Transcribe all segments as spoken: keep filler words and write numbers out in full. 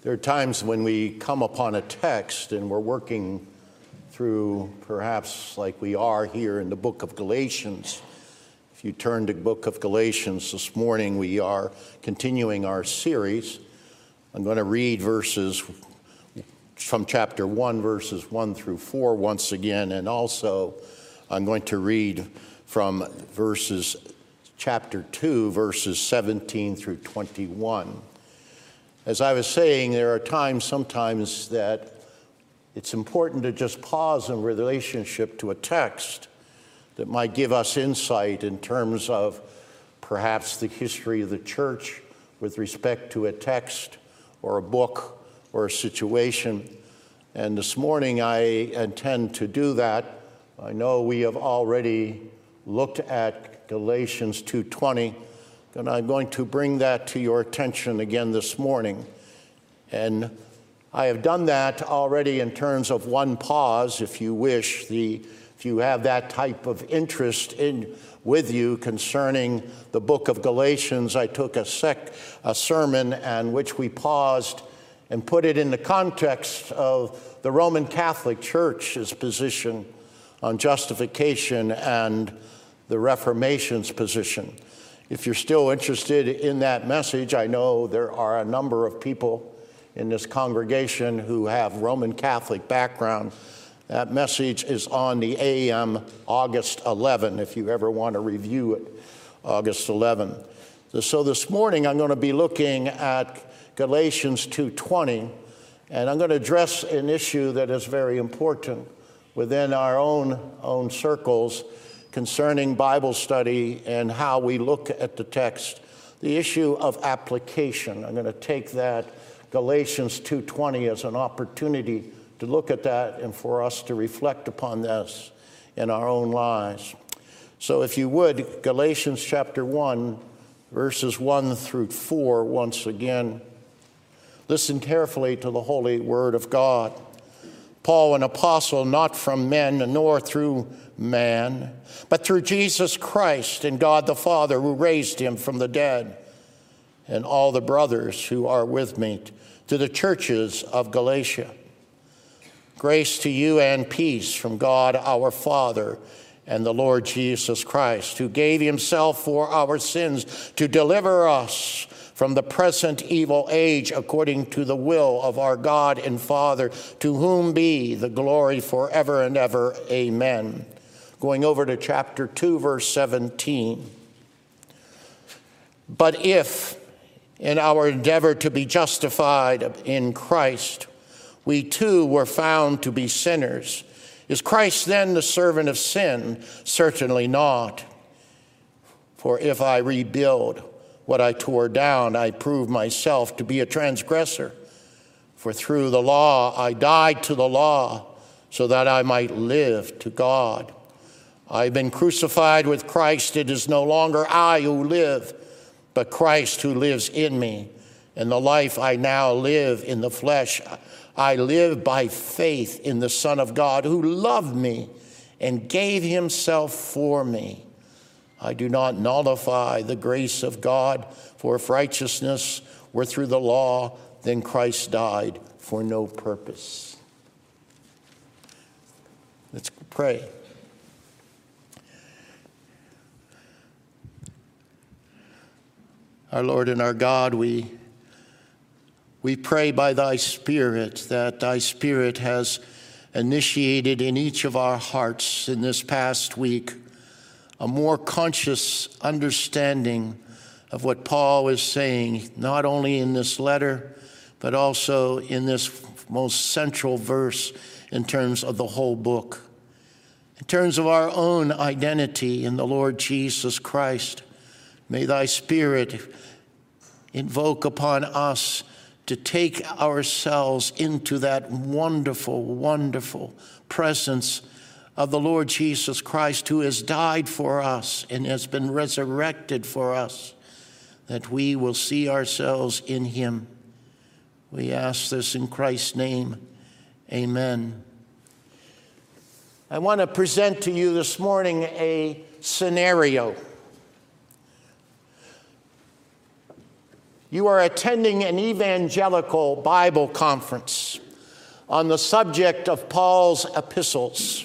There are times when we come upon a text and we're working through, perhaps like we are here in the book of Galatians. If you turn to the book of Galatians this morning, we are continuing our series. I'm going to read verses from chapter one, verses one through four once again, and also I'm going to read from verses chapter two, verses seventeen through twenty-one. As I was saying, there are times sometimes that it's important to just pause in relationship to a text that might give us insight in terms of perhaps the history of the church with respect to a text or a book or a situation. And this morning I intend to do that. I know we have already looked at Galatians two twenty, and I'm going to bring that to your attention again this morning. And I have done that already in terms of one pause, if you wish, the if you have that type of interest in with you concerning the book of Galatians. I took a sec a sermon and which we paused and put it in the context of the Roman Catholic Church's position on justification and the Reformation's position. If you're still interested in that message, I know there are a number of people in this congregation who have Roman Catholic background. That message is on the A M August eleventh, if you ever want to review it, August eleventh. So this morning I'm going to be looking at Galatians two twenty, and I'm going to address an issue that is very important within our own, own circles concerning Bible study and how we look at the text, the issue of application. I'm going to take that Galatians two twenty as an opportunity to look at that and for us to reflect upon this in our own lives. So if you would, Galatians chapter one, verses one through four, once again. Listen carefully to the holy word of God. Paul, an apostle, not from men nor through man, but through Jesus Christ and God the Father who raised him from the dead, and all the brothers who are with me, to the churches of Galatia. Grace to you and peace from God our Father and the Lord Jesus Christ, who gave himself for our sins to deliver us from the present evil age according to the will of our God and Father, to whom be the glory forever and ever. Amen. Going over to chapter two, verse seventeen. But if in our endeavor to be justified in Christ, we too were found to be sinners, is Christ then the servant of sin? Certainly not. For if I rebuild what I tore down, I prove myself to be a transgressor. For through the law I died to the law, so that I might live to God. I've been crucified with Christ. It is no longer I who live, but Christ who lives in me. And the life I now live in the flesh, I live by faith in the Son of God who loved me and gave himself for me. I do not nullify the grace of God, for if righteousness were through the law, then Christ died for no purpose. Let's pray. Our Lord and our God, we, we pray by thy Spirit that thy Spirit has initiated in each of our hearts in this past week a more conscious understanding of what Paul is saying, not only in this letter, but also in this most central verse in terms of the whole book. In terms of our own identity in the Lord Jesus Christ, may thy Spirit invoke upon us to take ourselves into that wonderful, wonderful presence of the Lord Jesus Christ, who has died for us and has been resurrected for us, that we will see ourselves in him. We ask this in Christ's name. Amen. I want to present to you this morning a scenario. You are attending an evangelical Bible conference on the subject of Paul's epistles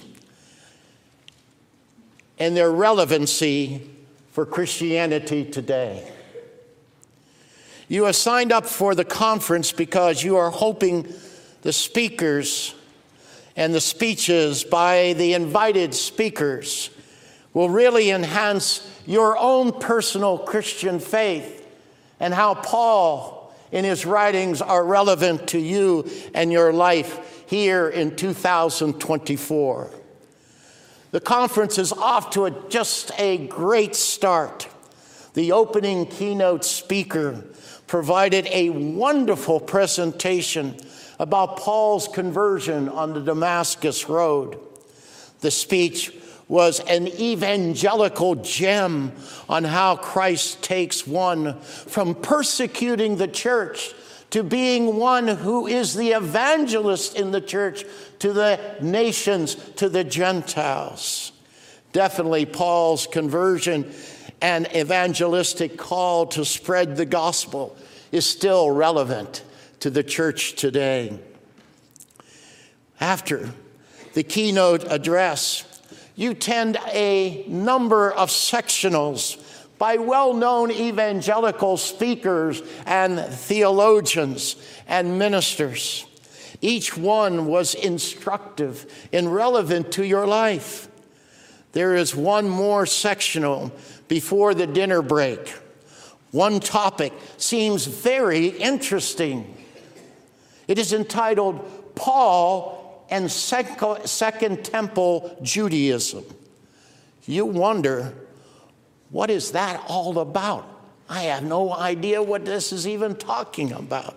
and their relevancy for Christianity today. You have signed up for the conference because you are hoping the speakers and the speeches by the invited speakers will really enhance your own personal Christian faith and how Paul in his writings are relevant to you and your life here in two thousand twenty-four. The conference is off to a, just a great start. The opening keynote speaker provided a wonderful presentation about Paul's conversion on the Damascus Road. The speech was an evangelical gem on how Christ takes one from persecuting the church to being one who is the evangelist in the church to the nations, to the Gentiles. Definitely Paul's conversion and evangelistic call to spread the gospel is still relevant to the church today. After the keynote address, you attend a number of sectionals by well-known evangelical speakers and theologians and ministers. Each one was instructive and relevant to your life. There is one more sectional before the dinner break. One topic seems very interesting. It is entitled Paul and Second Temple Judaism. You wonder, what is that all about? I have no idea what this is even talking about.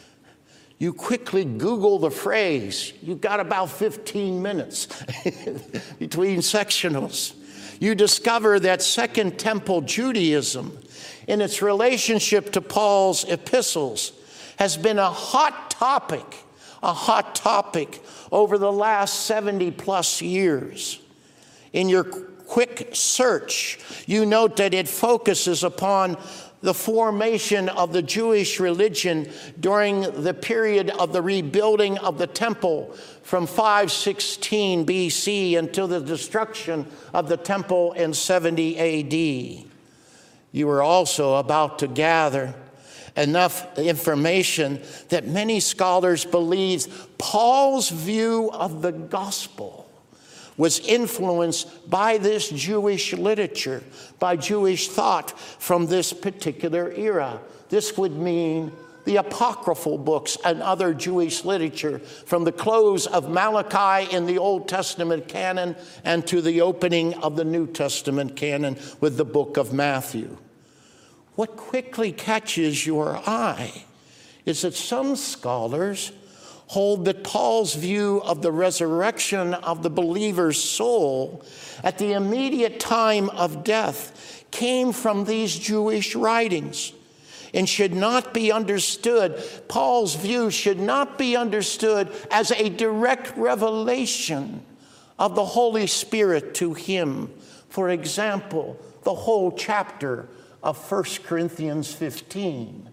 You quickly Google the phrase. You've got about fifteen minutes between sectionals. You discover that Second Temple Judaism, in its relationship to Paul's epistles, has been a hot topic, a hot topic over the last seventy plus years. In your quick search, you note that it focuses upon the formation of the Jewish religion during the period of the rebuilding of the temple from five sixteen B C until the destruction of the temple in seventy A D. You are also about to gather enough information that many scholars believe Paul's view of the gospel was influenced by this Jewish literature, by Jewish thought from this particular era. This would mean the apocryphal books and other Jewish literature from the close of Malachi in the Old Testament canon and to the opening of the New Testament canon with the book of Matthew. What quickly catches your eye is that some scholars hold that Paul's view of the resurrection of the believer's soul at the immediate time of death came from these Jewish writings and should not be understood. Paul's view should not be understood as a direct revelation of the Holy Spirit to him. For example, the whole chapter of First Corinthians fifteen.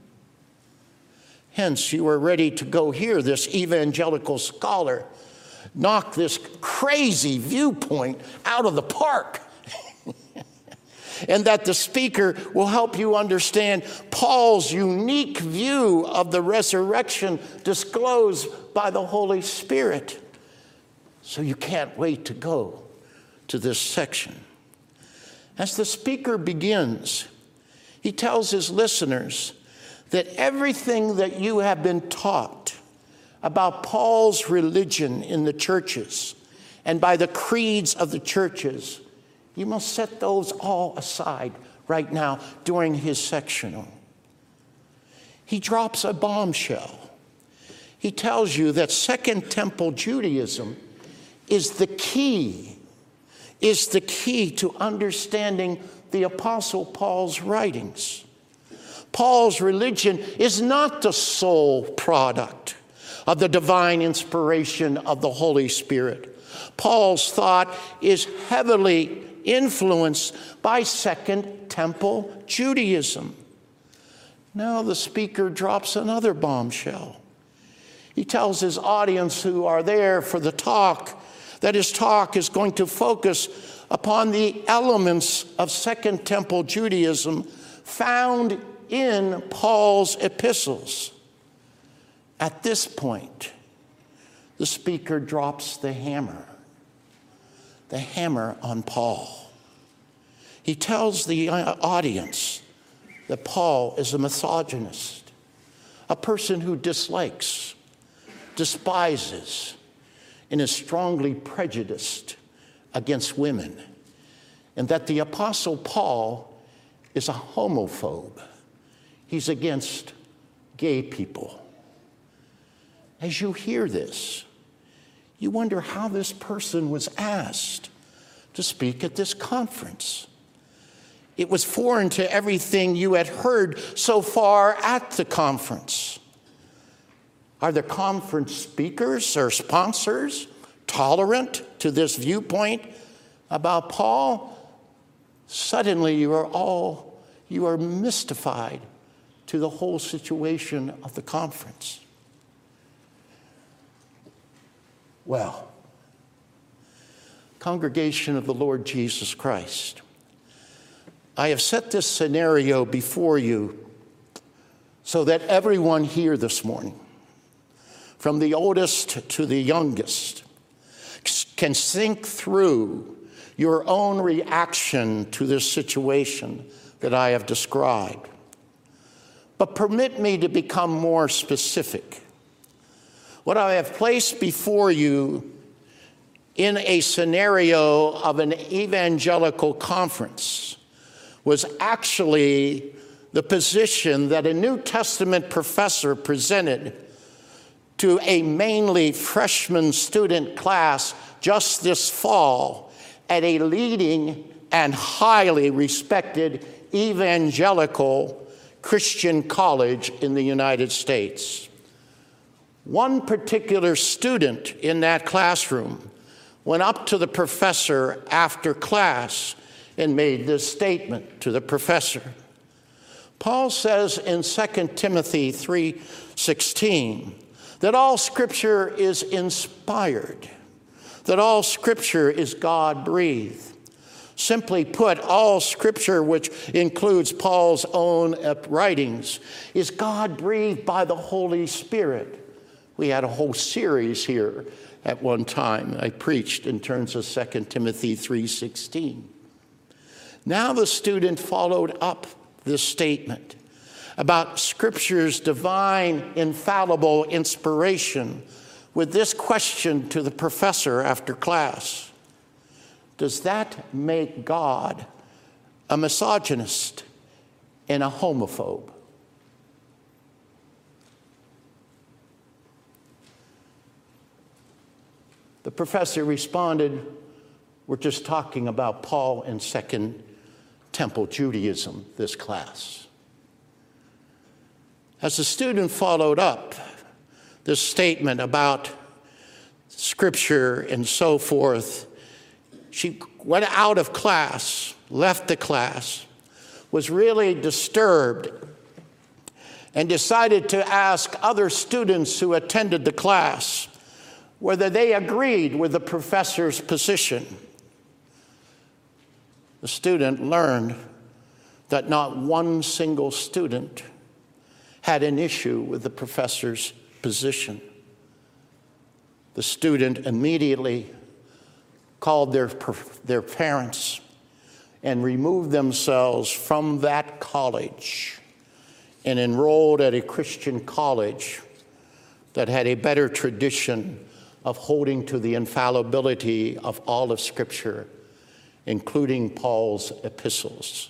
Hence, you are ready to go hear this evangelical scholar knock this crazy viewpoint out of the park. And that the speaker will help you understand Paul's unique view of the resurrection disclosed by the Holy Spirit. So you can't wait to go to this section. As the speaker begins, he tells his listeners that everything that you have been taught about Paul's religion in the churches and by the creeds of the churches, you must set those all aside right now during his sectional. He drops a bombshell. He tells you that Second Temple Judaism is the key, is the key to understanding the Apostle Paul's writings. Paul's religion is not the sole product of the divine inspiration of the Holy Spirit. Paul's thought is heavily influenced by Second Temple Judaism. Now the speaker drops another bombshell. He tells his audience who are there for the talk that his talk is going to focus upon the elements of Second Temple Judaism found in Paul's epistles. At this point, the speaker drops the hammer, the hammer on Paul. He tells the audience that Paul is a misogynist, a person who dislikes, despises, and is strongly prejudiced against women, and that the Apostle Paul is a homophobe. He's against gay people. As you hear this, you wonder how this person was asked to speak at this conference. It was foreign to everything you had heard so far at the conference. Are the conference speakers or sponsors tolerant to this viewpoint about Paul? Suddenly you are all, you are mystified to the whole situation of the conference. Well, congregation of the Lord Jesus Christ, I have set this scenario before you so that everyone here this morning, from the oldest to the youngest, can think through your own reaction to this situation that I have described. But permit me to become more specific. What I have placed before you in a scenario of an evangelical conference was actually the position that a New Testament professor presented to a mainly freshman student class just this fall at a leading and highly respected evangelical Christian college in the United States. One particular student in that classroom went up to the professor after class and made this statement to the professor. Paul says in Second Timothy three sixteen that all Scripture is inspired, that all Scripture is God-breathed. Simply put, all Scripture, which includes Paul's own writings, is God-breathed by the Holy Spirit. We had a whole series here at one time I preached in terms of Second Timothy three sixteen. Now the student followed up this statement about Scripture's divine, infallible inspiration with this question to the professor after class. Does that make God a misogynist and a homophobe? The professor responded, we're just talking about Paul and Second Temple Judaism, this class. As the student followed up this statement about Scripture and so forth, she went out of class, left the class, was really disturbed, and decided to ask other students who attended the class whether they agreed with the professor's position. The student learned that not one single student had an issue with the professor's position. The student immediately called their, their parents and removed themselves from that college and enrolled at a Christian college that had a better tradition of holding to the infallibility of all of Scripture, including Paul's epistles.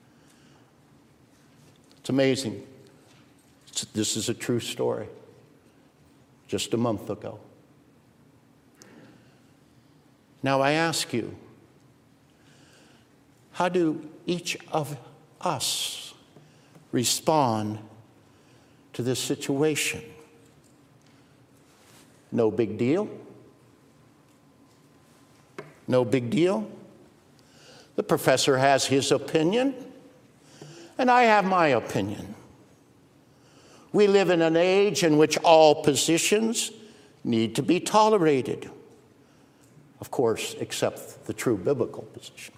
It's amazing. This is a true story. Just a month ago. Now I ask you, how do each of us respond to this situation? No big deal? No big deal? The professor has his opinion, and I have my opinion. We live in an age in which all positions need to be tolerated. Of course, except the true biblical position.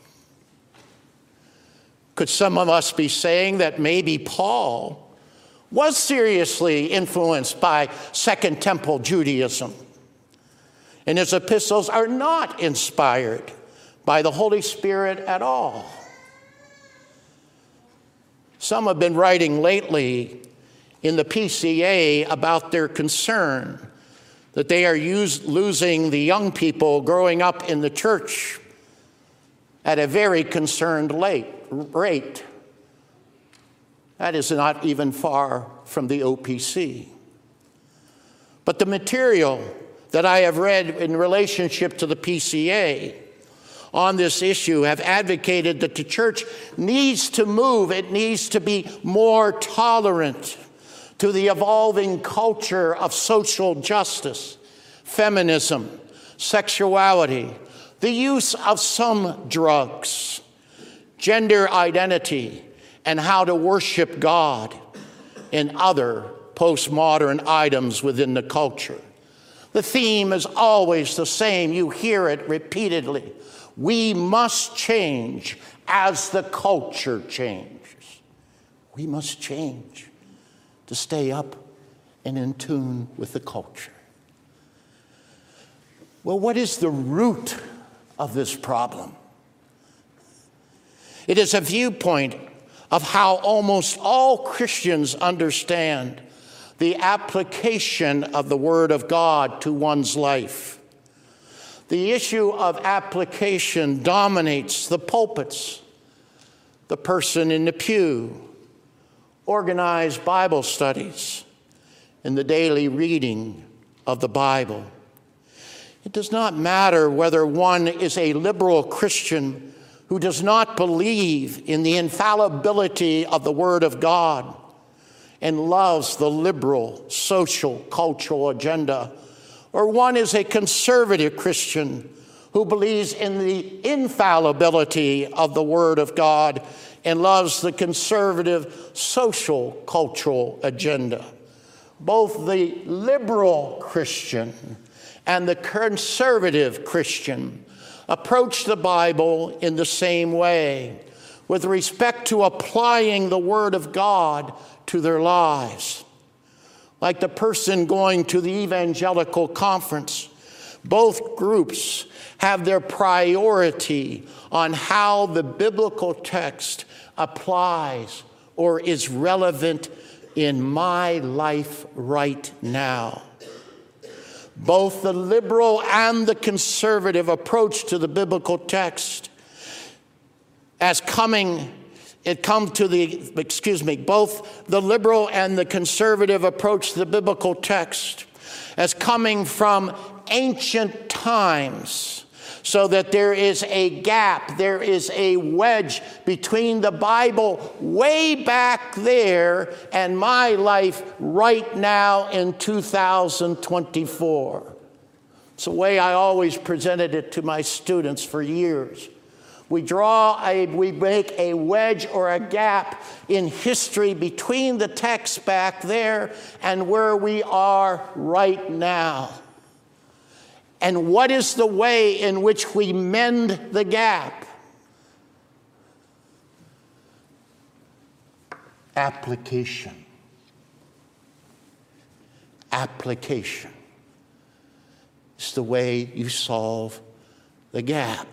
Could some of us be saying that maybe Paul was seriously influenced by Second Temple Judaism, and his epistles are not inspired by the Holy Spirit at all? Some have been writing lately in the P C A about their concern that they are use, losing the young people growing up in the church at a very concerned late, rate. That is not even far from the O P C. But the material that I have read in relationship to the P C A on this issue have advocated that the church needs to move. It needs to be more tolerant to the evolving culture of social justice, feminism, sexuality, the use of some drugs, gender identity, and how to worship God, and other postmodern items within the culture. The theme is always the same. You hear it repeatedly. We must change as the culture changes. We must change to stay up and in tune with the culture. Well, what is the root of this problem? It is a viewpoint of how almost all Christians understand the application of the Word of God to one's life. The issue of application dominates the pulpits, the person in the pew, organized Bible studies, and the daily reading of the Bible. It does not matter whether one is a liberal Christian who does not believe in the infallibility of the Word of God and loves the liberal, social, cultural agenda, or one is a conservative Christian who believes in the infallibility of the Word of God and loves the conservative, social, cultural agenda. Both the liberal Christian and the conservative Christian approach the Bible in the same way, with respect to applying the Word of God to their lives. Like the person going to the evangelical conference, both groups have their priority on how the biblical text applies or is relevant in my life right now. Both the liberal and the conservative approach to the biblical text as coming, it comes to the, excuse me, both the liberal and the conservative approach to the biblical text as coming from ancient times, so that there is a gap, there is a wedge between the Bible way back there and my life right now in two thousand twenty-four. It's the way I always presented it to my students for years. We draw a, we make a wedge or a gap in history between the text back there and where we are right now. And what is the way in which we mend the gap? Application. Application. It's the way you solve the gap.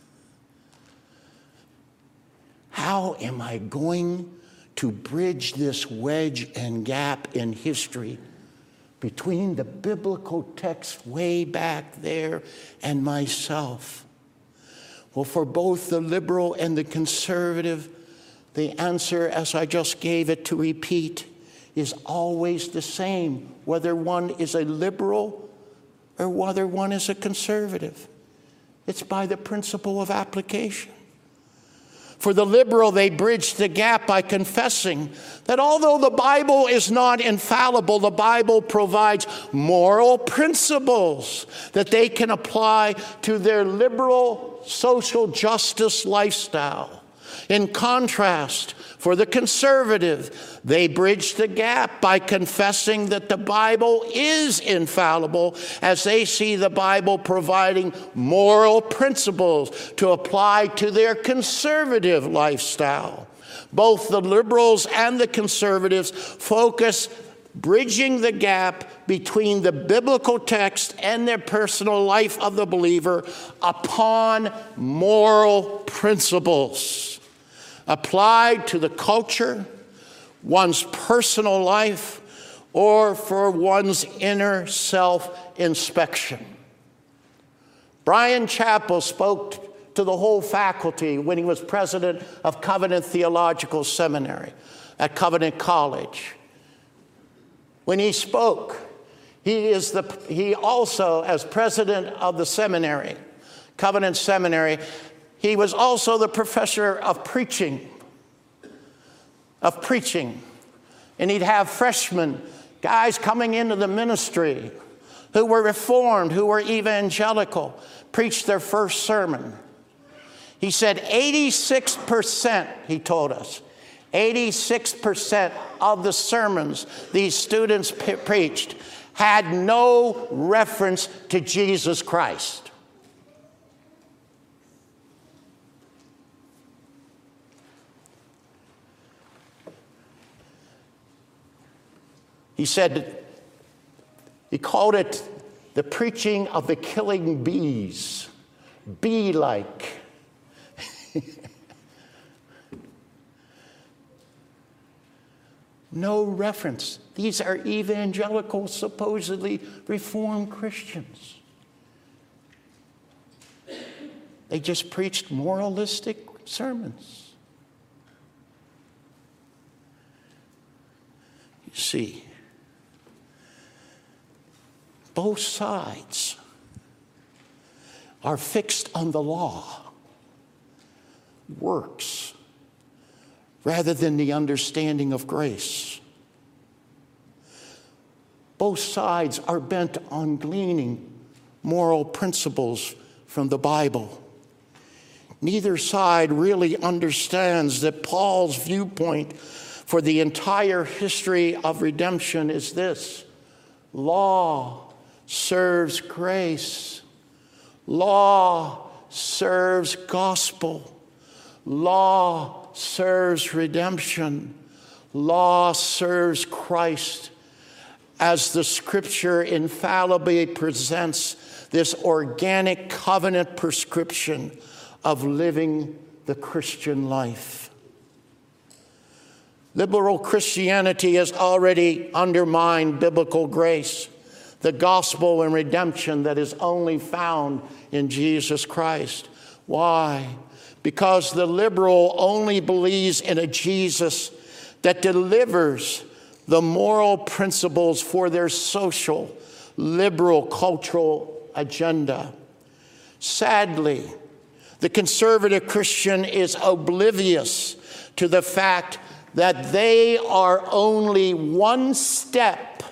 How am I going to bridge this wedge and gap in history between the biblical text way back there and myself? Well, for both the liberal and the conservative, the answer, as I just gave it to repeat, is always the same, whether one is a liberal or whether one is a conservative. It's by the principle of application. For the liberal, they bridge the gap by confessing that although the Bible is not infallible, the Bible provides moral principles that they can apply to their liberal social justice lifestyle. In contrast, for the conservative, they bridge the gap by confessing that the Bible is infallible, as they see the Bible providing moral principles to apply to their conservative lifestyle. Both the liberals and the conservatives focus bridging the gap between the biblical text and their personal life of the believer upon moral principles applied to the culture, one's personal life, or for one's inner self-inspection. Bryan Chapell spoke to the whole faculty when he was president of Covenant Theological Seminary at Covenant College. When he spoke, he is the he also, as president of the seminary, Covenant Seminary, he was also the professor of preaching, of preaching. And he'd have freshmen, guys coming into the ministry who were Reformed, who were evangelical, preach their first sermon. He said eighty-six percent, he told us, eighty-six percent of the sermons these students p- preached had no reference to Jesus Christ. He said, he called it the preaching of the killing bees, bee-like. No reference. These are evangelical, supposedly Reformed Christians. They just preached moralistic sermons. You see, both sides are fixed on the law, works, rather than the understanding of grace. Both sides are bent on gleaning moral principles from the Bible. Neither side really understands that Paul's viewpoint for the entire history of redemption is this: law serves grace. Law serves gospel. Law serves redemption. Law serves Christ, as the scripture infallibly presents this organic covenant prescription of living the Christian life. Liberal Christianity has already undermined biblical grace, the gospel and redemption that is only found in Jesus Christ. Why? Because the liberal only believes in a Jesus that delivers the moral principles for their social, liberal, cultural agenda. Sadly, the conservative Christian is oblivious to the fact that they are only one step,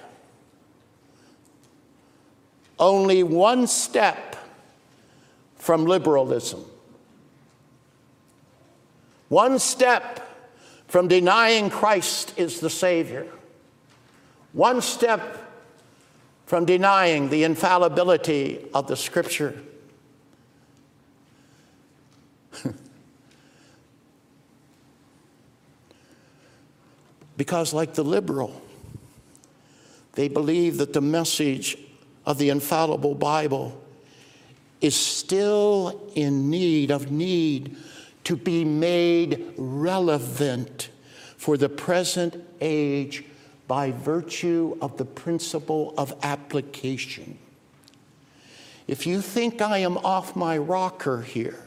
only one step from liberalism. One step from denying Christ is the Savior. One step from denying the infallibility of the Scripture. Because like the liberal, they believe that the message of the infallible Bible is still in need of need to be made relevant for the present age by virtue of the principle of application. If you think I am off my rocker here,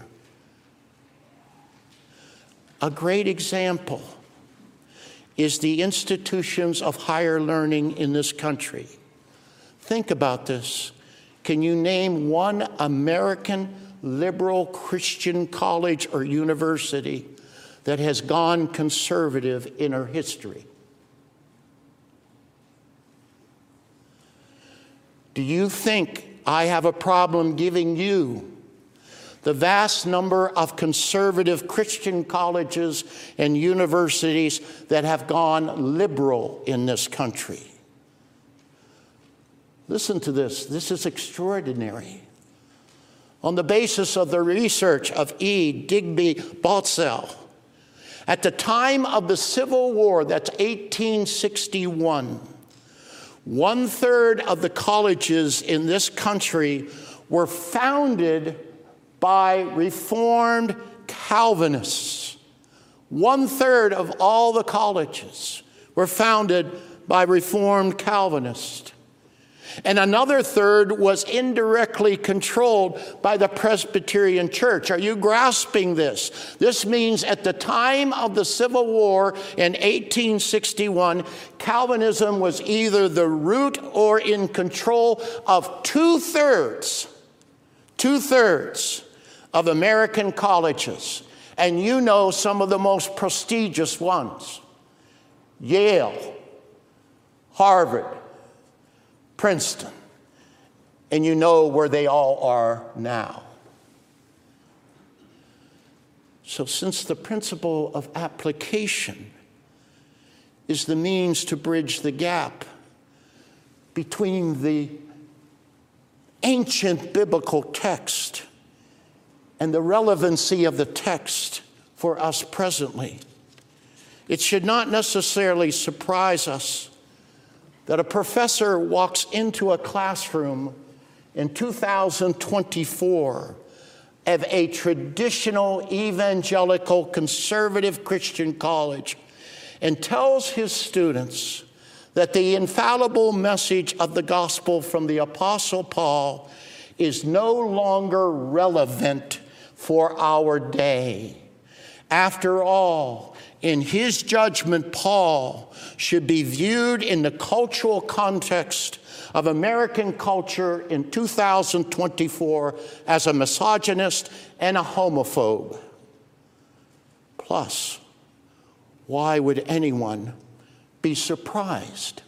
a great example is the institutions of higher learning in this country. Think about this. Can you name one American liberal Christian college or university that has gone conservative in her history? Do you think I have a problem giving you the vast number of conservative Christian colleges and universities that have gone liberal in this country. Listen to this. This is extraordinary. On the basis of the research of E. Digby Baltzell, at the time of the Civil War, that's eighteen sixty-one, one-third of the colleges in this country were founded by Reformed Calvinists. One-third of all the colleges were founded by Reformed Calvinists. And another third was indirectly controlled by the Presbyterian Church. Are you grasping this? This means at the time of the Civil War in eighteen sixty-one, Calvinism was either the root or in control of two-thirds, two-thirds of American colleges. And you know some of the most prestigious ones: Yale, Harvard, Princeton, and you know where they all are now. So since the principle of application is the means to bridge the gap between the ancient biblical text and the relevancy of the text for us presently, it should not necessarily surprise us that a professor walks into a classroom in two thousand twenty-four of a traditional evangelical conservative Christian college and tells his students that the infallible message of the gospel from the Apostle Paul is no longer relevant for our day. After all, in his judgment, Paul should be viewed in the cultural context of American culture in two thousand twenty-four as a misogynist and a homophobe. Plus, why would anyone be surprised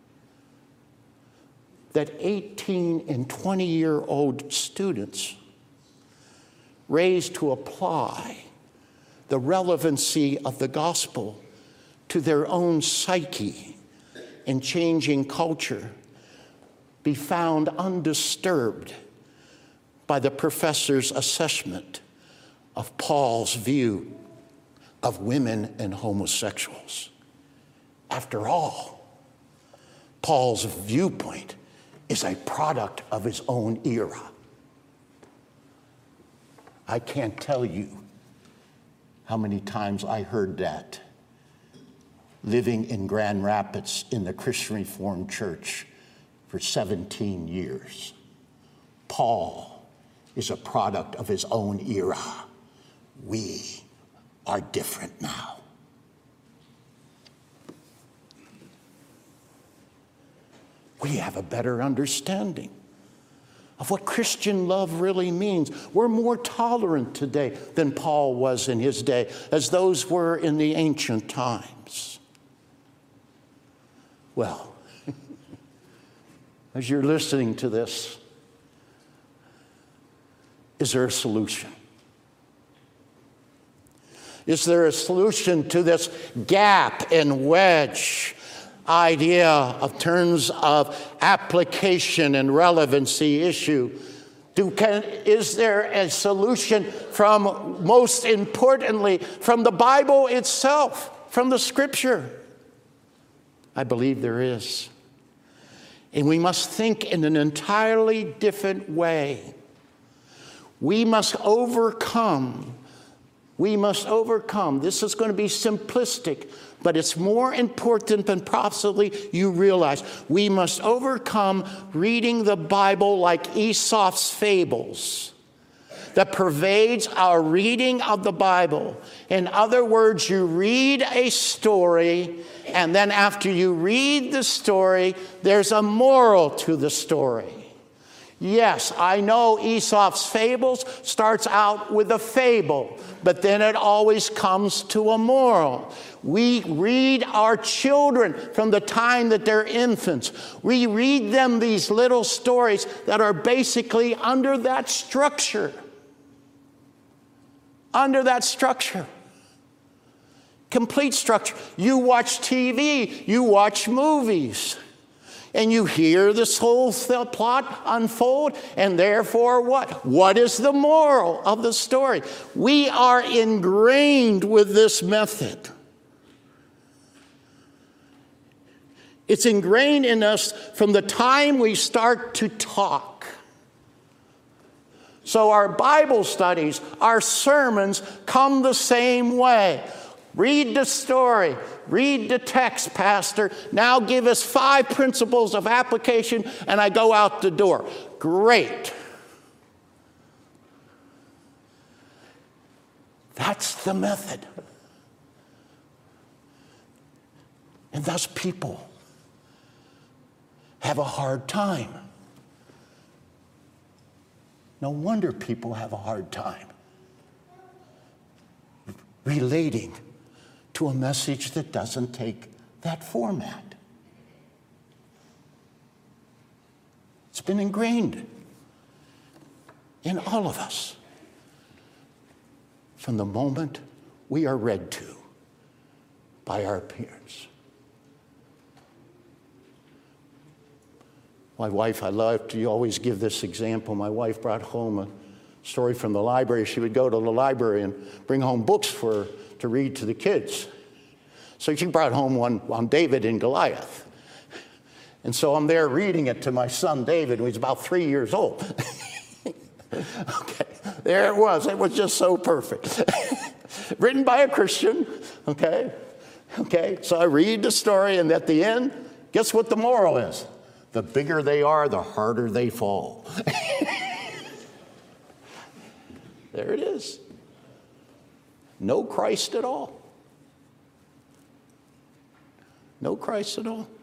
that eighteen and twenty-year-old students raised to apply the relevancy of the gospel to their own psyche in changing culture be found undisturbed by the professor's assessment of Paul's view of women and homosexuals? After all, Paul's viewpoint is a product of his own era. I can't tell you how many times I heard that living in Grand Rapids in the Christian Reformed Church for seventeen years. Paul is a product of his own era. We are different now. We have a better understanding of what Christian love really means. We're more tolerant today than Paul was in his day, as those were in the ancient times. Well, as you're listening to this, is there a solution? Is there a solution to this gap and wedge idea of terms of application and relevancy issue? Do, can, is there a solution from, most importantly, from the Bible itself, from the Scripture? I believe there is. And we must think in an entirely different way. We must overcome, we must overcome, this is going to be simplistic, but it's more important than possibly you realize. We must overcome reading the Bible like Aesop's fables that pervades our reading of the Bible. In other words, you read a story, and then after you read the story, there's a moral to the story. Yes, I know Aesop's fables starts out with a fable, but then it always comes to a moral. We read our children from the time that they're infants. We read them these little stories that are basically under that structure. under that structure. Complete structure. You watch T V, you watch movies, and you hear this whole th- plot unfold, and therefore what? What is the moral of the story? We are ingrained with this method. It's ingrained in us from the time we start to talk. So our Bible studies, our sermons come the same way. Read the story. Read the text, Pastor. Now give us five principles of application, and I go out the door. Great. That's the method. And thus people have a hard time. No wonder people have a hard time relating to a message that doesn't take that format. It's been ingrained in all of us from the moment we are read to by our parents. My wife, I love to always give this example. My wife brought home a story from the library. She would go to the library and bring home books for to read to the kids. So she brought home one on David and Goliath. And so I'm there reading it to my son David, who was about three years old. Okay, there it was. It was just so perfect. Written by a Christian, okay? Okay, so I read the story, and at the end, guess what the moral is? The bigger they are, the harder they fall. There it is. No Christ at all. No Christ at all.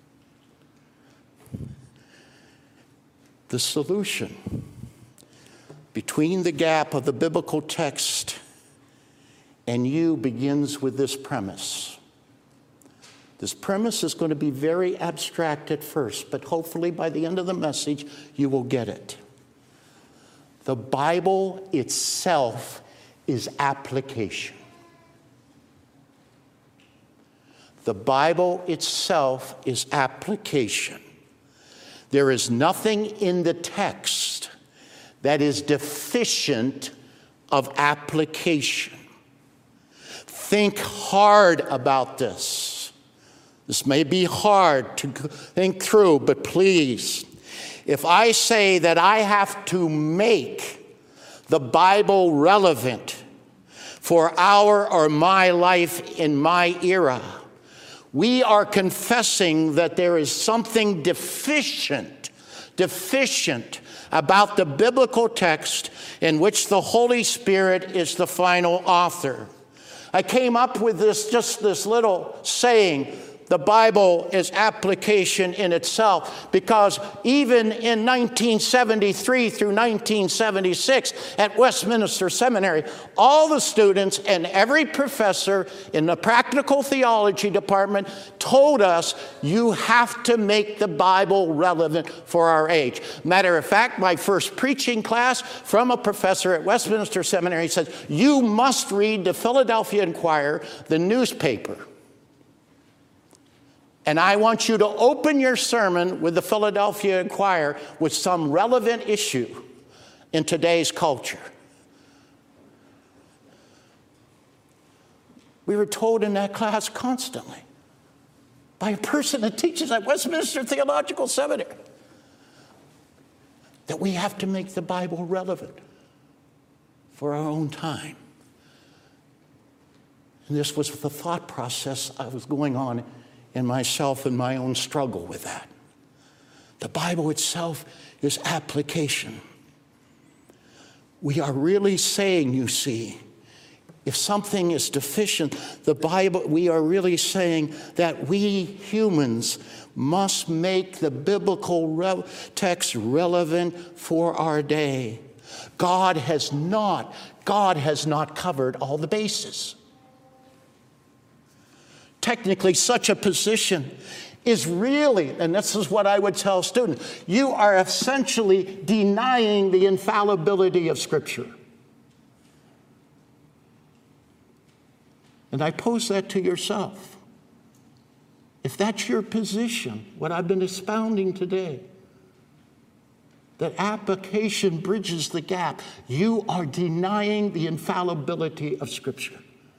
The solution between the gap of the biblical text and you begins with this premise. This premise is going to be very abstract at first, but hopefully by the end of the message, you will get it. The Bible itself is application. The Bible itself is application. There is nothing in the text that is deficient of application. Think hard about this. This may be hard to think through, but please, if I say that I have to make the Bible relevant for our or my life in my era, we are confessing that there is something deficient, deficient about the biblical text in which the Holy Spirit is the final author. I came up with this, just this little saying, the Bible is application in itself, because even in nineteen seventy-three through nineteen seventy-six at Westminster Seminary, all the students and every professor in the practical theology department told us you have to make the Bible relevant for our age. Matter of fact, my first preaching class from a professor at Westminster Seminary said, you must read the Philadelphia Inquirer, the newspaper. And I want you to open your sermon with the Philadelphia Inquirer with some relevant issue in today's culture. We were told in that class constantly by a person that teaches at Westminster Theological Seminary that we have to make the Bible relevant for our own time. And this was the thought process I was going on in myself and my own struggle with that. The Bible itself is application. We are really saying, you see, if something is deficient, the Bible, we are really saying that we humans must make the biblical re- text relevant for our day. God has not, God has not covered all the bases. Technically, such a position is really, and this is what I would tell students, you are essentially denying the infallibility of Scripture. And I pose that to yourself. If that's your position, what I've been expounding today, that application bridges the gap, you are denying the infallibility of Scripture.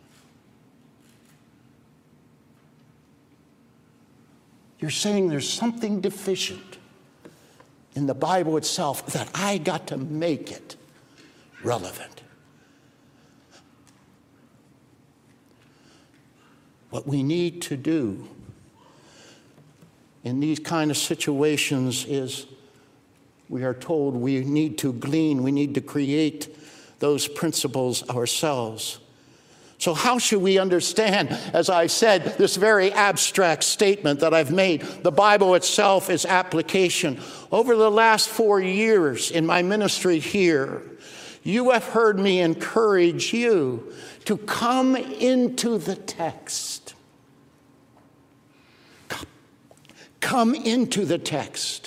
You're saying there's something deficient in the Bible itself that I got to make it relevant. What we need to do in these kind of situations is we are told we need to glean, we need to create those principles ourselves. So how should we understand, as I said, this very abstract statement that I've made? The Bible itself is application. Over the last four years in my ministry here, you have heard me encourage you to come into the text. Come into the text.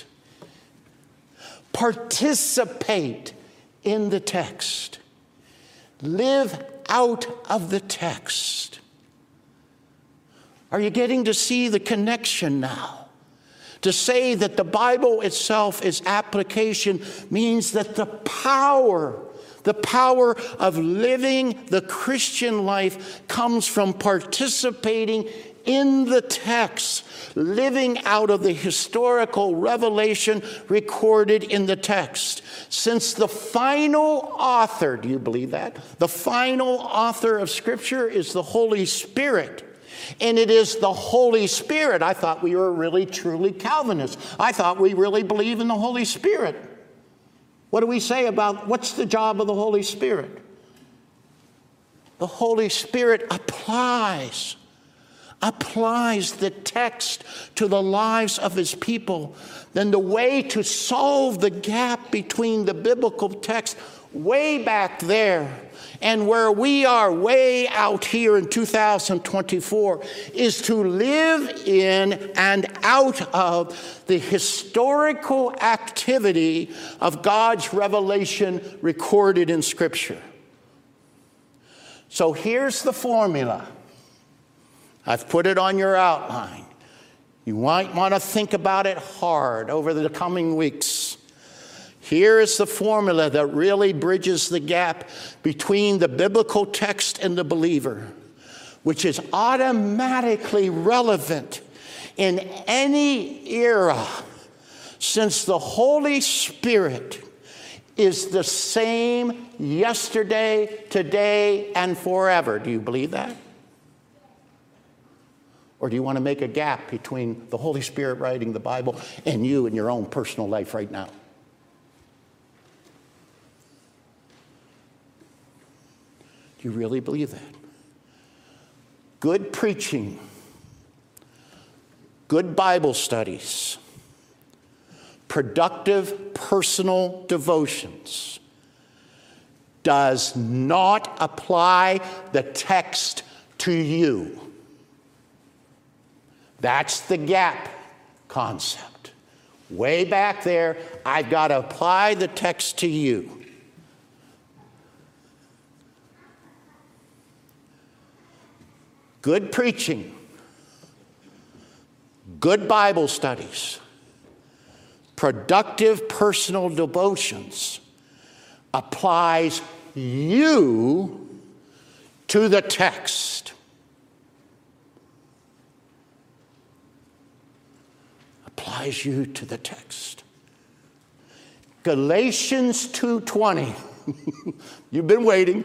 Participate in the text. Live out of the text. Are you getting to see the connection now? To say that the Bible itself is application means that the power, the power of living the Christian life comes from participating in the text, living out of the historical revelation recorded in the text. Since the final author, do you believe that? The final author of Scripture is the Holy Spirit. And it is the Holy Spirit. I thought we were really, truly Calvinists. I thought we really believe in the Holy Spirit. What do we say about what's the job of the Holy Spirit? The Holy Spirit applies applies the text to the lives of his people, then the way to solve the gap between the biblical text way back there and where we are way out here in two thousand twenty-four is to live in and out of the historical activity of God's revelation recorded in Scripture. So here's the formula. I've put it on your outline. You might want to think about it hard over the coming weeks. Here is the formula that really bridges the gap between the biblical text and the believer, which is automatically relevant in any era, since the Holy Spirit is the same yesterday, today, and forever. Do you believe that? Or do you want to make a gap between the Holy Spirit writing the Bible and you in your own personal life right now? Do you really believe that? Good preaching, good Bible studies, productive personal devotions does not apply the text to you. That's the gap concept. Way back there, I've got to apply the text to you. Good preaching, good Bible studies, productive personal devotions applies you to the text. Applies you to the text. Galatians two twenty. You've been waiting.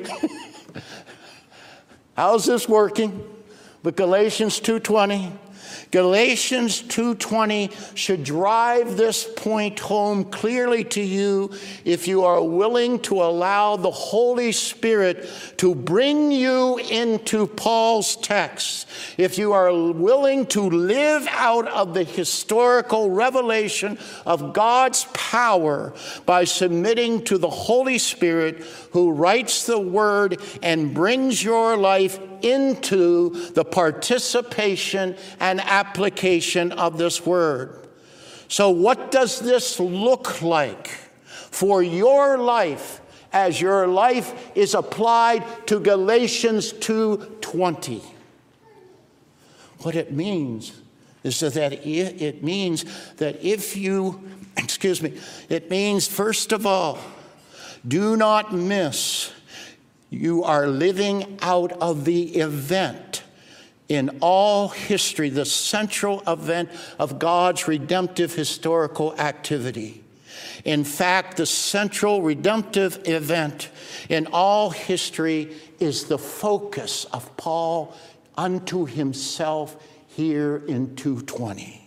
How's this working? But Galatians two twenty. Galatians two twenty should drive this point home clearly to you if you are willing to allow the Holy Spirit to bring you into Paul's text. If you are willing to live out of the historical revelation of God's power by submitting to the Holy Spirit who writes the word and brings your life into the participation and application of this word. So what does this look like for your life as your life is applied to Galatians two twenty. What it means is that it means that if you, excuse me, it means, first of all, do not miss, you are living out of the event in all history, the central event of God's redemptive historical activity. In fact, the central redemptive event in all history is the focus of Paul unto himself here in two twenty.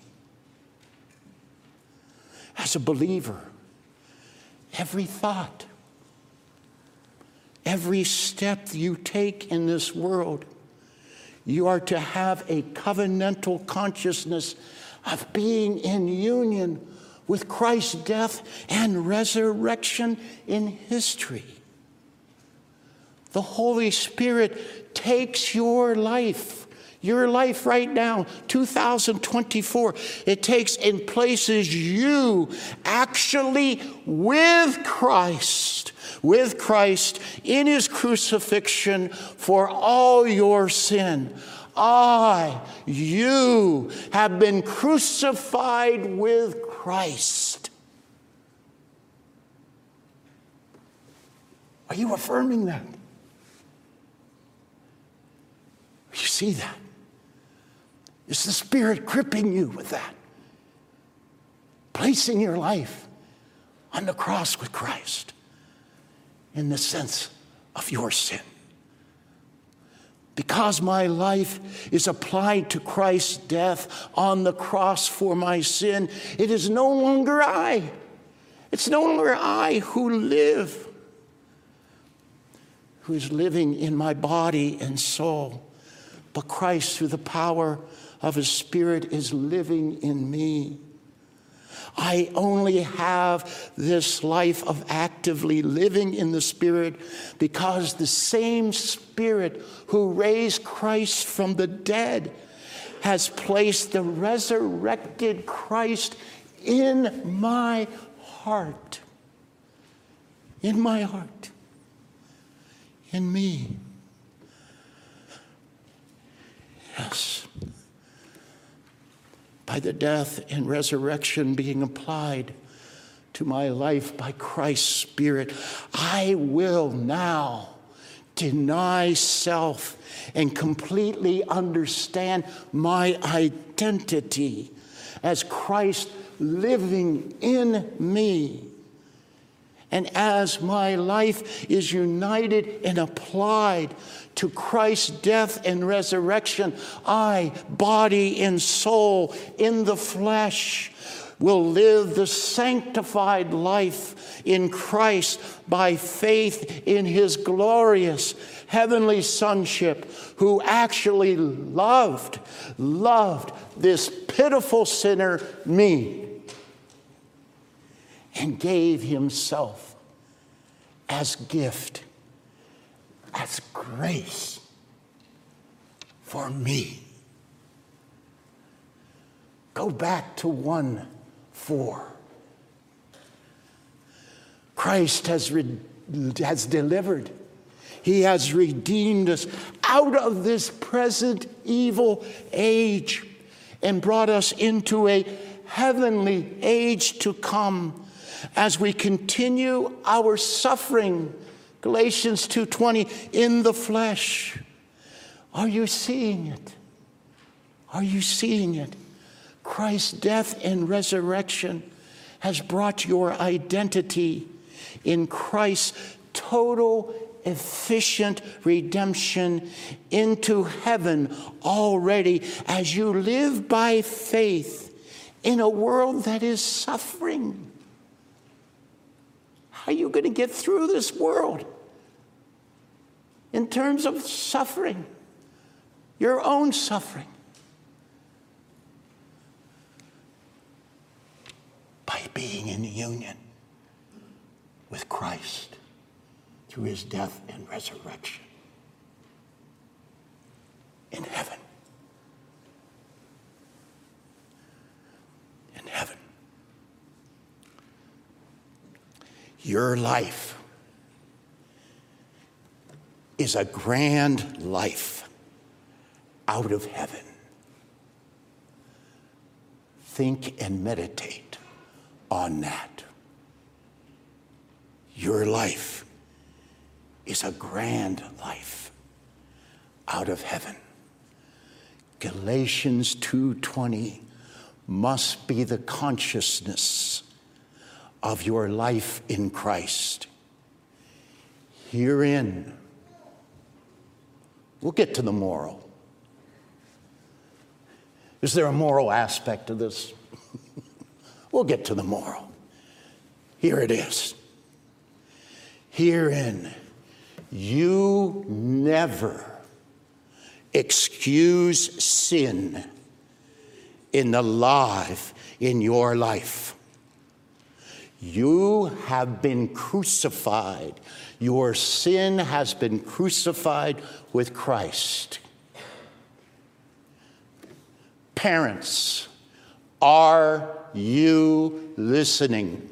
As a believer, every thought, every step you take in this world, you are to have a covenantal consciousness of being in union with Christ's death and resurrection in history. The Holy Spirit takes your life, your life right now, two thousand twenty-four. It takes and places you actually with Christ, with Christ in his crucifixion for all your sin. I, you have been crucified with Christ. Are you affirming that? You see that? Is the Spirit gripping you with that? Placing your life on the cross with Christ in the sense of your sin. Because my life is applied to Christ's death on the cross for my sin, it is no longer I. It's no longer I who live, who is living in my body and soul, but Christ, through the power of his Spirit, is living in me. I only have this life of actively living in the Spirit because the same Spirit who raised Christ from the dead has placed the resurrected Christ in my heart. In my heart. In me. Yes. By the death and resurrection being applied to my life by Christ's Spirit, I will now deny self and completely understand my identity as Christ living in me. And as my life is united and applied to Christ's death and resurrection, I, body and soul, in the flesh, will live the sanctified life in Christ by faith in his glorious heavenly sonship, who actually loved, loved this pitiful sinner, me, and gave himself as gift, as grace for me. Go back to one four. Christ has, re- has delivered. He has redeemed us out of this present evil age and brought us into a heavenly age to come. As we continue our suffering, Galatians two twenty, in the flesh. Are you seeing it? Are you seeing it? Christ's death and resurrection has brought your identity in Christ's total, efficient redemption into heaven already as you live by faith in a world that is suffering. How are you going to get through this world in terms of suffering, your own suffering? By being in union with Christ through his death and resurrection in heaven. In heaven. Your life is a grand life out of heaven. Think and meditate on that. Your life is a grand life out of heaven. Galatians two twenty must be the consciousness of your life in Christ. Herein, we'll get to the moral. Is there a moral aspect to this? We'll get to the moral. Here it is. Herein, you never excuse sin in the life in your life. You have been crucified. Your sin has been crucified with Christ. Parents, are you listening?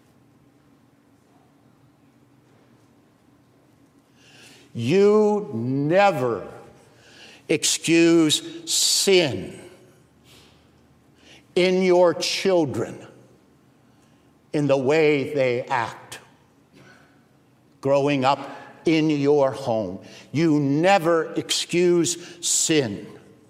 You never excuse sin in your children in the way they act growing up in your home. You never excuse sin.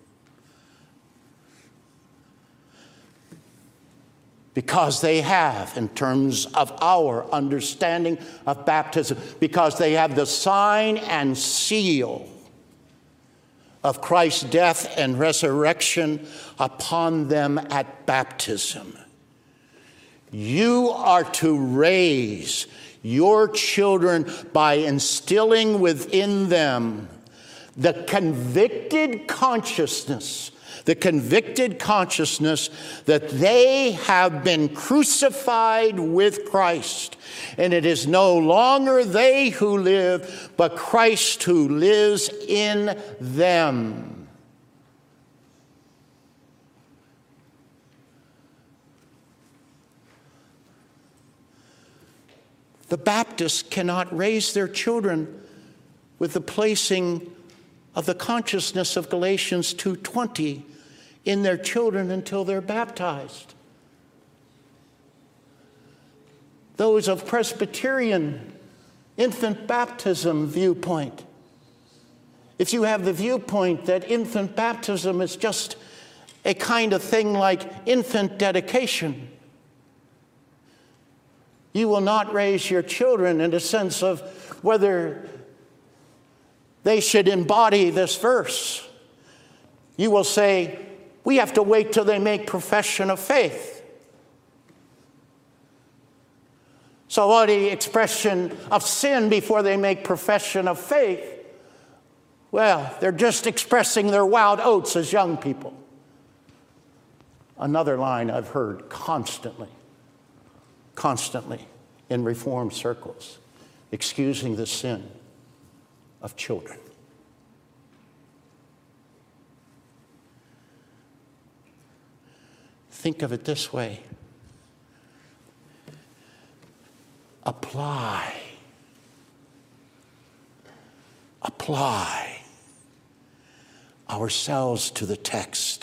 Because they have, in terms of our understanding of baptism, because they have the sign and seal of Christ's death and resurrection upon them at baptism. You are to raise your children by instilling within them the convicted consciousness The convicted consciousness that they have been crucified with Christ. And it is no longer they who live, but Christ who lives in them. The Baptists cannot raise their children with the placing of the consciousness of Galatians two twenty in their children until they're baptized. Those of Presbyterian infant baptism viewpoint, if you have the viewpoint that infant baptism is just a kind of thing like infant dedication, you will not raise your children in a sense of whether they should embody this verse. You will say, we have to wait till they make profession of faith. So what the expression of sin before they make profession of faith? Well, they're just expressing their wild oats as young people. Another line I've heard constantly, constantly in Reformed circles, excusing the sin of children. Think of it this way. Apply. Apply ourselves to the text.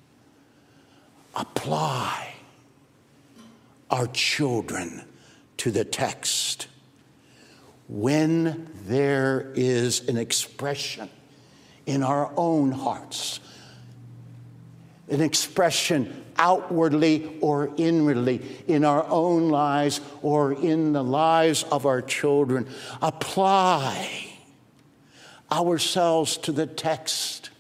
Apply our children to the text. When there is an expression in our own hearts, an expression outwardly or inwardly in our own lives or in the lives of our children, apply ourselves to the text.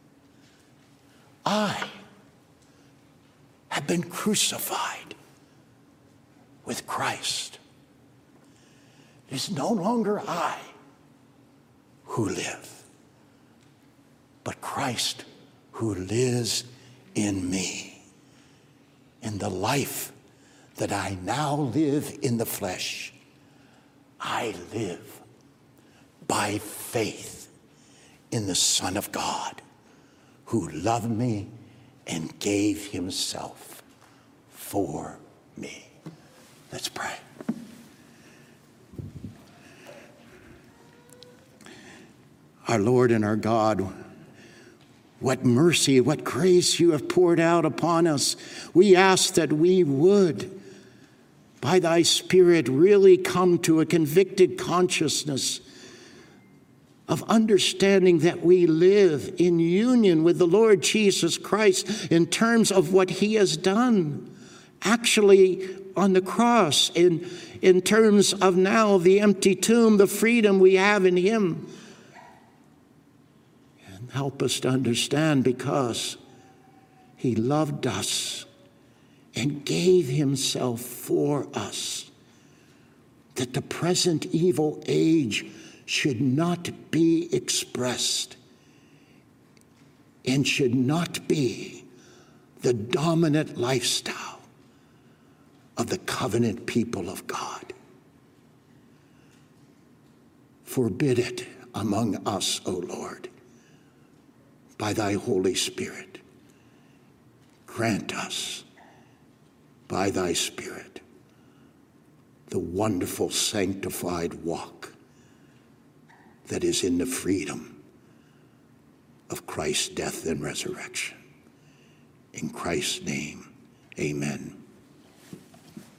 I have been crucified with Christ. It is no longer I who live, but Christ who lives in me. In the life that I now live in the flesh, I live by faith in the Son of God, who loved me and gave himself for me. Let's pray. Our Lord and our God, what mercy, what grace you have poured out upon us. We ask that we would, by thy Spirit, really come to a convicted consciousness of understanding that we live in union with the Lord Jesus Christ in terms of what he has done, actually on the cross, in, in terms of now the empty tomb, the freedom we have in him. And help us to understand, because he loved us and gave himself for us, that the present evil age should not be expressed and should not be the dominant lifestyle of the covenant people of God. Forbid it among us, O Lord, by thy Holy Spirit. Grant us, by thy Spirit, the wonderful sanctified walk that is in the freedom of Christ's death and resurrection. In Christ's name, amen.